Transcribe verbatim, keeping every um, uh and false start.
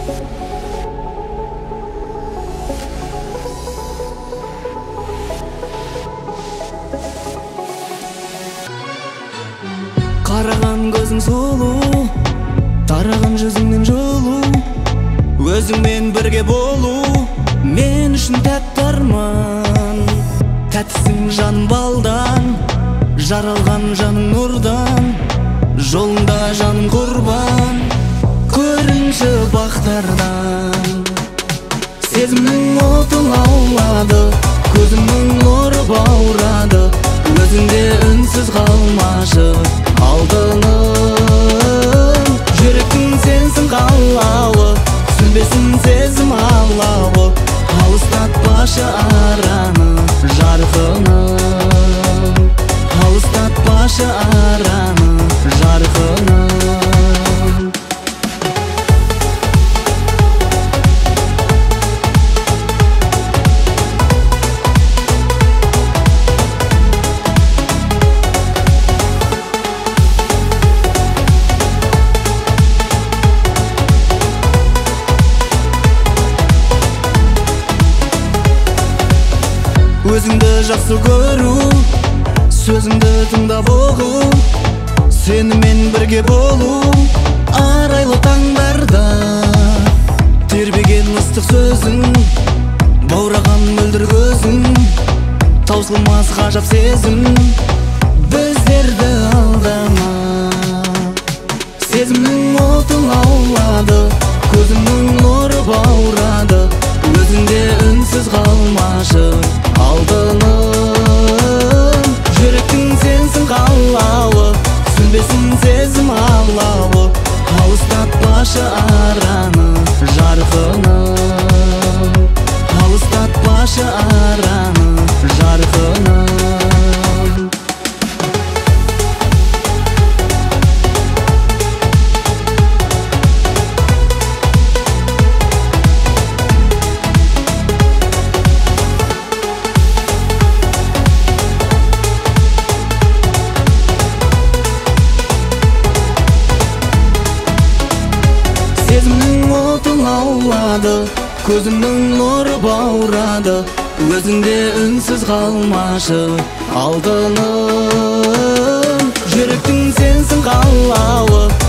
Қараған көзің сұлу, тараған жүзіңнен жылу, өзіңмен бірге болу мен үшін тәтті арман. Тәттісің жан балдан, жаралған жаның нұрдан, жолында жаным құрбан, көрінші бақтардан. Сезімнің отын лаулады, көзімнің нұры баурады, өзіңде үнсіз қалмашы алтыным. Жүректің сенсің қалауы, сүнбесін сезім алауы, алыстатпашы араны жарқыным, алыстатпашы араны жарқыным. Өзіңді жақсы көру, сөзіңді тыңдап оқу, сенімен бірге болу арайлы таңдарда. Тербеген ыстық сөзің, баураған мөлдір көзің, таусылмас ғажап сезім біздерді алдама. Сезімнің отын лаулады, көзімнің нұры баурады, өзіңде үнсіз қалмашы алтыным. Жүректің сенсің қалауы, сүнбесін сезім алауы, алыстатпашы араны жарқыным, алыстатпашы араны жарқыным. Сезімнің отын лаулады, көзімнің нұры баурады, өзіңде үнсіз қалмашы алтыным. Жүректің сенсің қалауы,